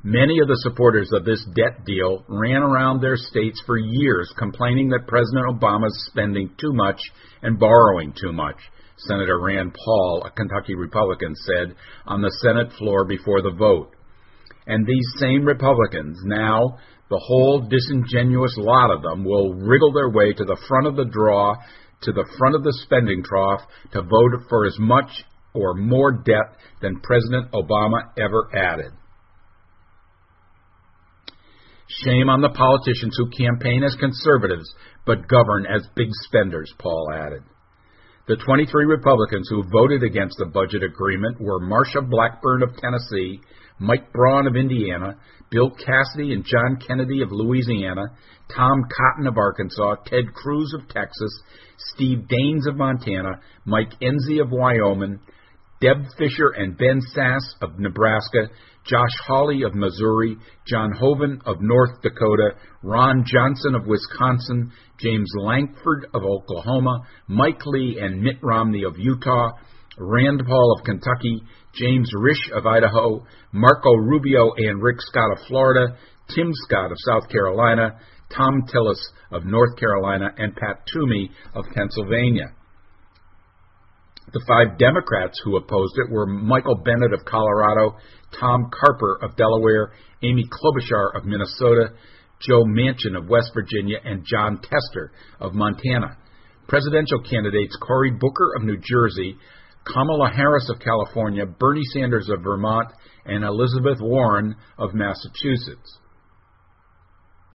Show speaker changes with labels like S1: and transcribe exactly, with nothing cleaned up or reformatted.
S1: Many of the supporters of this debt deal ran around their states for years complaining that President Obama is spending too much and borrowing too much. Senator Rand Paul, a Kentucky Republican, said on the Senate floor before the vote. And these same Republicans, now the whole disingenuous lot of them, will wriggle their way to the front of the draw, to the front of the spending trough, to vote for as much or more debt than President Obama ever added. Shame on the politicians who campaign as conservatives but govern as big spenders, Paul added. The twenty-three Republicans who voted against the budget agreement were Marsha Blackburn of Tennessee, Mike Braun of Indiana, Bill Cassidy and John Kennedy of Louisiana, Tom Cotton of Arkansas, Ted Cruz of Texas, Steve Daines of Montana, Mike Enzi of Wyoming, Deb Fischer and Ben Sasse of Nebraska, Josh Hawley of Missouri, John Hoeven of North Dakota, Ron Johnson of Wisconsin, James Lankford of Oklahoma, Mike Lee and Mitt Romney of Utah, Rand Paul of Kentucky, James Risch of Idaho, Marco Rubio and Rick Scott of Florida, Tim Scott of South Carolina, Tom Tillis of North Carolina, and Pat Toomey of Pennsylvania. The five Democrats who opposed it were Michael Bennet of Colorado, Tom Carper of Delaware, Amy Klobuchar of Minnesota, Joe Manchin of West Virginia, and John Tester of Montana. Presidential candidates Cory Booker of New Jersey, Kamala Harris of California, Bernie Sanders of Vermont, and Elizabeth Warren of Massachusetts.